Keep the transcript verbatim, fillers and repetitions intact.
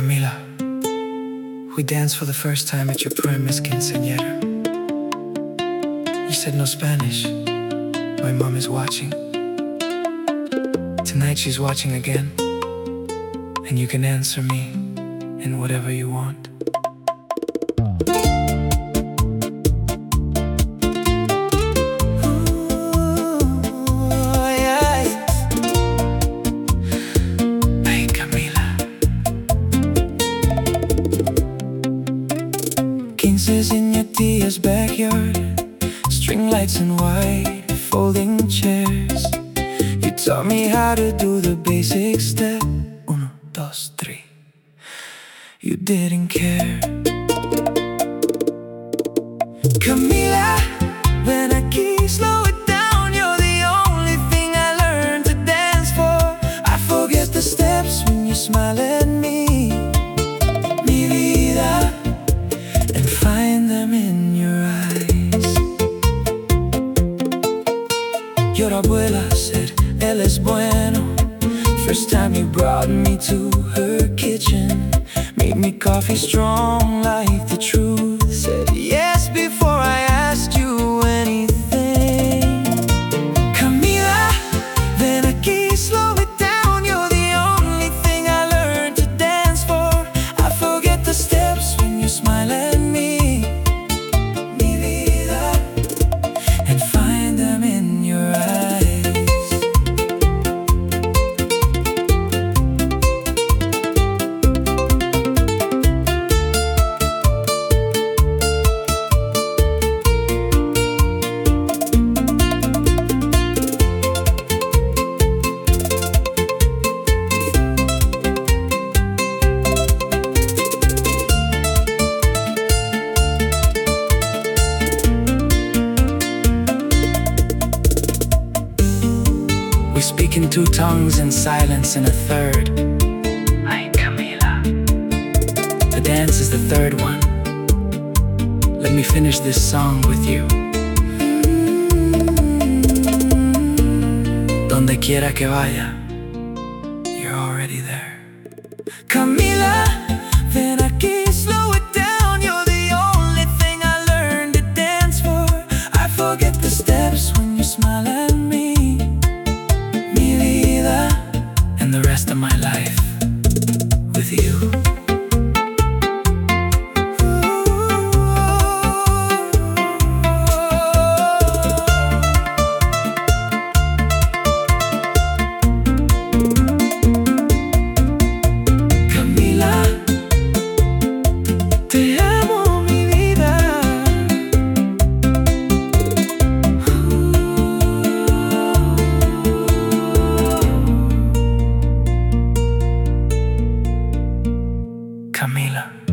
Camila, we danced for the first time at your premise quinceañera. You said no Spanish. My mom is watching. Tonight she's watching again, and you can answer me in whatever you want. Quince's in your tia's backyard, string lights and white folding chairs. You taught me how to do the basic step. Uno, dos, three. You didn't care. Camila, ven aquí, slow it down. You're the only thing I learned to dance for. I forget the steps when you smile at me, mi vida, and find them in your eyes. Your abuela said, él es bueno. First time you brought me to her kitchen, made me coffee strong like the truth. Said yes before I asked you anything. Camila, ven aquí, slow it down. You're the only thing I learned to dance for. I forget the steps when you smile at me, mi vida, and find them in your eyes. We speak in two tongues and silence in a third. Ay, Camila. The dance is the third one. Let me finish this song with you. Donde quiera que vaya, you're already there. Camila, ven aquí, slow it down. You're the only thing I learned to dance for. I forget the steps when you smile at me, mi vida, And the rest of my life with you. Camila.